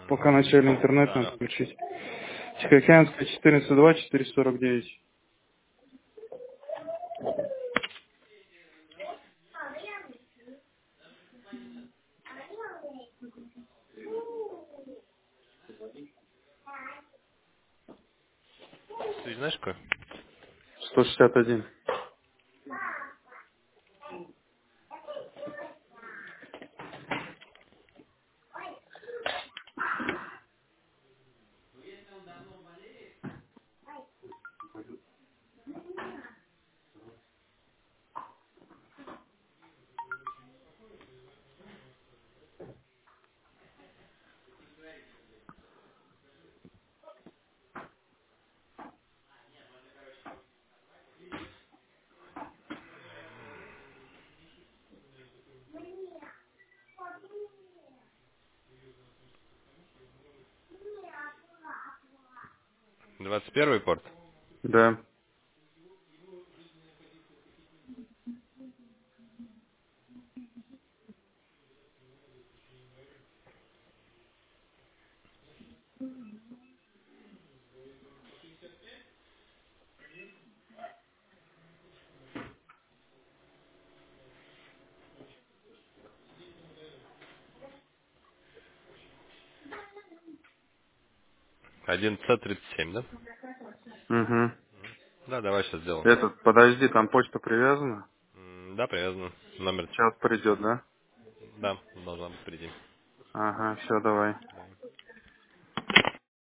Пока начали интернет Да, надо да. включить. Тихоокеанская 14.2, 449. Ты знаешь какой? 161. 21 порт. Да. 1C37, да? Угу. Да, давай сейчас сделаем. Этот, подожди, там почта привязана? Да, привязано. Номер. Сейчас придет, да? Да, должна быть впереди. Ага, все, давай.